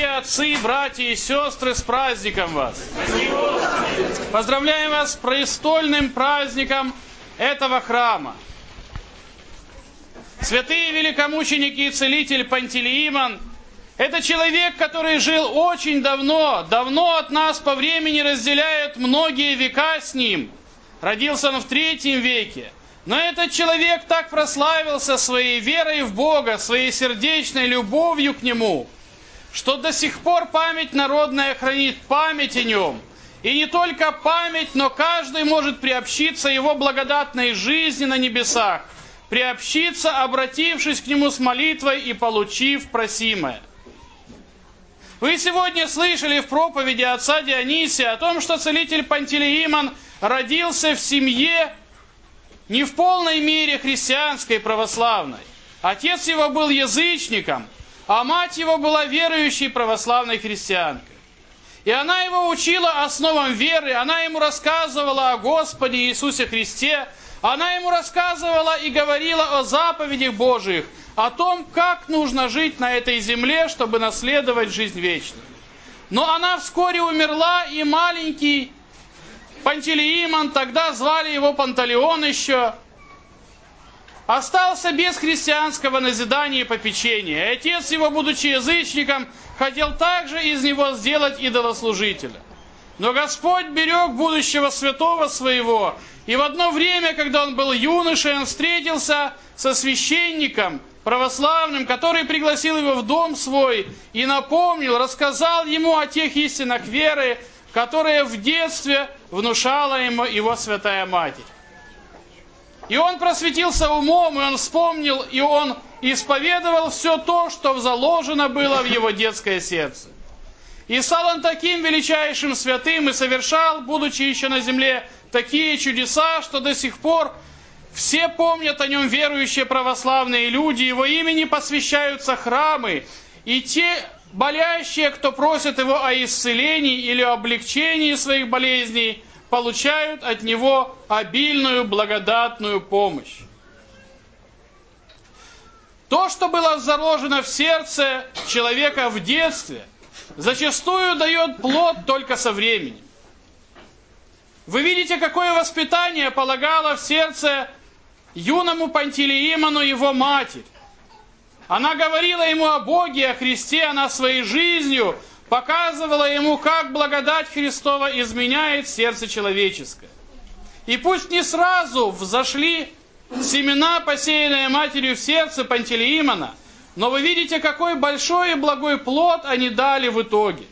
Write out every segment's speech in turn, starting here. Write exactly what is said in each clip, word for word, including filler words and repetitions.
Братья, отцы, братья и сестры, с праздником вас! Поздравляем вас с престольным праздником этого храма. Святый великомученик и целитель Пантелеимон – это человек, который жил очень давно, давно от нас по времени разделяют многие века с ним. Родился он в третьем веке. Но этот человек так прославился своей верой в Бога, своей сердечной любовью к Нему, что до сих пор память народная хранит память о Нем. И не только память, но каждый может приобщиться Его благодатной жизни на небесах, приобщиться, обратившись к Нему с молитвой и получив просимое. Вы сегодня слышали в проповеди отца Дионисия о том, что целитель Пантелеимон родился в семье не в полной мере христианской, православной. Отец его был язычником, а мать его была верующей православной христианкой. И она его учила основам веры, она ему рассказывала о Господе Иисусе Христе, она ему рассказывала и говорила о заповедях Божиих, о том, как нужно жить на этой земле, чтобы наследовать жизнь вечную. Но она вскоре умерла, и маленький Пантелеимон, тогда звали его Панталеон еще, остался без христианского назидания и попечения. И отец его, будучи язычником, хотел также из него сделать идолослужителя. Но Господь берег будущего святого своего, и в одно время, когда он был юношей, он встретился со священником православным, который пригласил его в дом свой и напомнил, рассказал ему о тех истинах веры, которые в детстве внушала ему его святая Матерь. И он просветился умом, и он вспомнил, и он исповедовал все то, что заложено было в его детское сердце. И стал он таким величайшим святым и совершал, будучи еще на земле, такие чудеса, что до сих пор все помнят о нем верующие православные люди, его имени посвящаются храмы, и те болящие, кто просит его о исцелении или о облегчении своих болезней, получают от него обильную благодатную помощь. То, что было заложено в сердце человека в детстве, зачастую дает плод только со временем. Вы видите, какое воспитание полагала в сердце юному Пантелеимону его матерь. Она говорила ему о Боге, о Христе, она своей жизнью показывала ему, как благодать Христова изменяет сердце человеческое. И пусть не сразу взошли семена, посеянные матерью в сердце Пантелеимона, но вы видите, какой большой и благой плод они дали в итоге.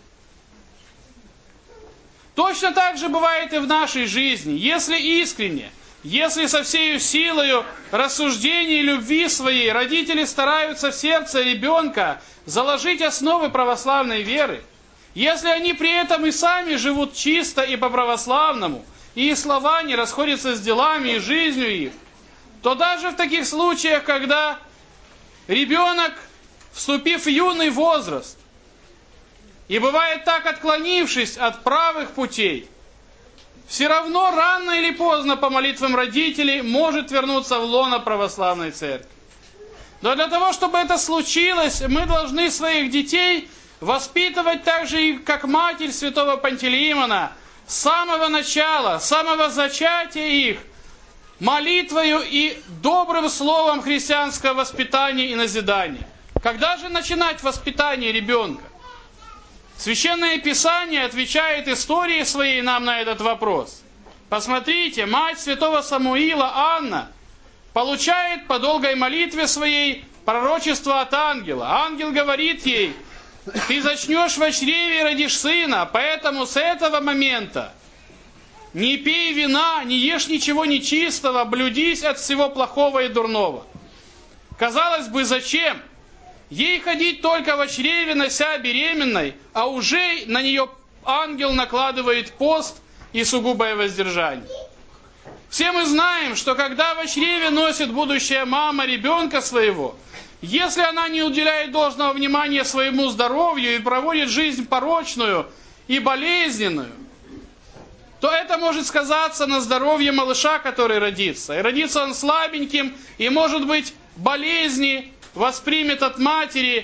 Точно так же бывает и в нашей жизни. Если искренне, если со всею силою рассуждений и любви своей родители стараются в сердце ребенка заложить основы православной веры, если они при этом и сами живут чисто и по-православному, и их слова не расходятся с делами и жизнью их, то даже в таких случаях, когда ребенок, вступив в юный возраст, и бывает так, отклонившись от правых путей, все равно рано или поздно по молитвам родителей может вернуться в лоно православной церкви. Но для того, чтобы это случилось, мы должны своих детей воспитывать так же, и как матерь святого Пантелеимона, с самого начала, с самого зачатия их, молитвою и добрым словом христианского воспитания и назидания. Когда же начинать воспитание ребенка? Священное Писание отвечает историей своей нам на этот вопрос. Посмотрите, мать святого Самуила, Анна, получает по долгой молитве своей пророчество от ангела. Ангел говорит ей: ты зачнешь во чреве и родишь сына, поэтому с этого момента не пей вина, не ешь ничего нечистого, блюдись от всего плохого и дурного. Казалось бы, зачем? Ей ходить только во чреве, нося беременной, а уже на нее ангел накладывает пост и сугубое воздержание. Все мы знаем, что когда во чреве носит будущая мама ребенка своего, если она не уделяет должного внимания своему здоровью и проводит жизнь порочную и болезненную, то это может сказаться на здоровье малыша, который родится. И родится он слабеньким, и, может быть, болезни воспримет от матери,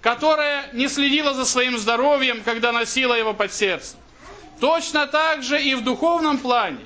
которая не следила за своим здоровьем, когда носила его под сердцем. Точно так же и в духовном плане.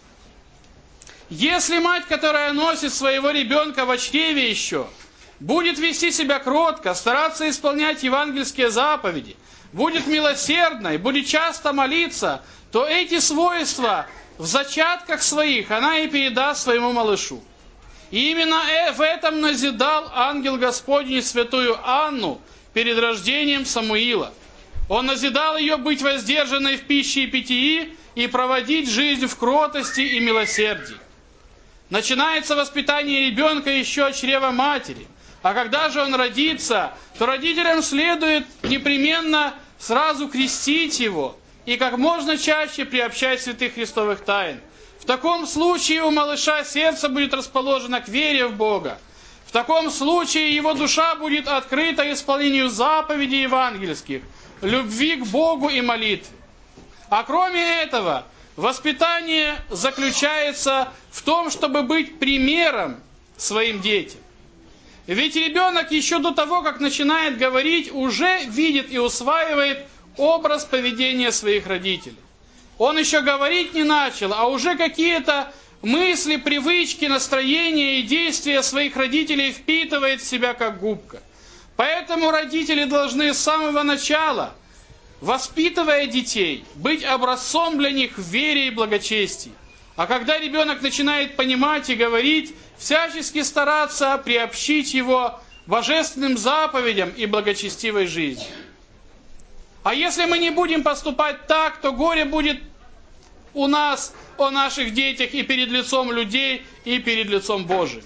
Если мать, которая носит своего ребенка в чреве еще, будет вести себя кротко, стараться исполнять евангельские заповеди, будет милосердной, будет часто молиться, то эти свойства в зачатках своих она и передаст своему малышу. И именно в этом назидал ангел Господень святую Анну перед рождением Самуила. Он назидал ее быть воздержанной в пище и питьи и проводить жизнь в кротости и милосердии. Начинается воспитание ребенка еще от чрева матери. А когда же он родится, то родителям следует непременно сразу крестить его и как можно чаще приобщать святых христовых тайн. В таком случае у малыша сердце будет расположено к вере в Бога. В таком случае его душа будет открыта исполнению заповедей евангельских, любви к Богу и молитве. А кроме этого, воспитание заключается в том, чтобы быть примером своим детям. Ведь ребенок еще до того, как начинает говорить, уже видит и усваивает образ поведения своих родителей. Он еще говорить не начал, а уже какие-то мысли, привычки, настроения и действия своих родителей впитывает в себя как губка. Поэтому родители должны с самого начала, воспитывая детей, быть образцом для них в вере и благочестии. А когда ребенок начинает понимать и говорить, всячески стараться приобщить его божественным заповедям и благочестивой жизни. А если мы не будем поступать так, то горе будет у нас о наших детях и перед лицом людей, и перед лицом Божиим.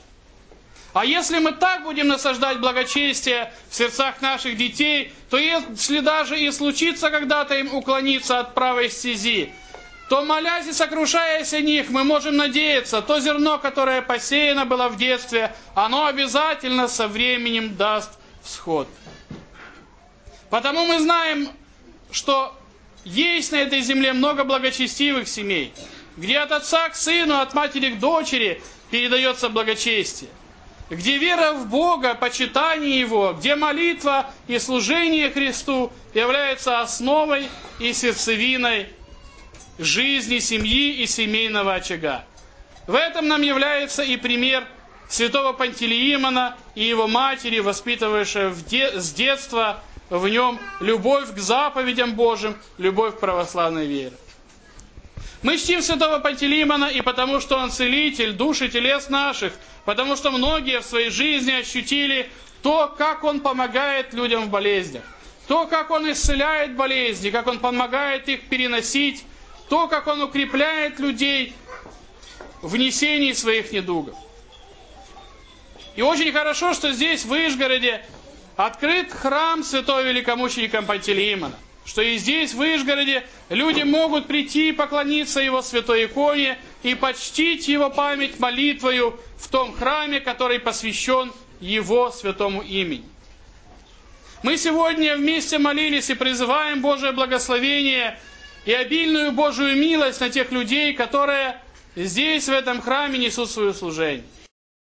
А если мы так будем насаждать благочестие в сердцах наших детей, то если даже и случится когда-то им уклониться от правой стези, то, молясь и сокрушаясь о них, мы можем надеяться, то зерно, которое посеяно было в детстве, оно обязательно со временем даст всход. Потому мы знаем, что есть на этой земле много благочестивых семей, где от отца к сыну, от матери к дочери передается благочестие, где вера в Бога, почитание Его, где молитва и служение Христу являются основой и сердцевиной жизни семьи и семейного очага. В этом нам является и пример святого Пантелеимона и его матери, воспитывавшая в де- с детства в нем любовь к заповедям Божьим, любовь к православной вере. Мы чтим святого Пантелеимона и потому, что он целитель душ и телес наших, потому что многие в своей жизни ощутили то, как он помогает людям в болезнях, то, как он исцеляет болезни, как он помогает их переносить, то, как он укрепляет людей в несении своих недугов. И очень хорошо, что здесь, в Вышгороде, открыт храм святого великомученика Пантелеимона, что и здесь, в Вышгороде, люди могут прийти и поклониться его святой иконе и почтить его память молитвою в том храме, который посвящен его святому имени. Мы сегодня вместе молились и призываем Божие благословение и обильную Божию милость на тех людей, которые здесь, в этом храме, несут свое служение.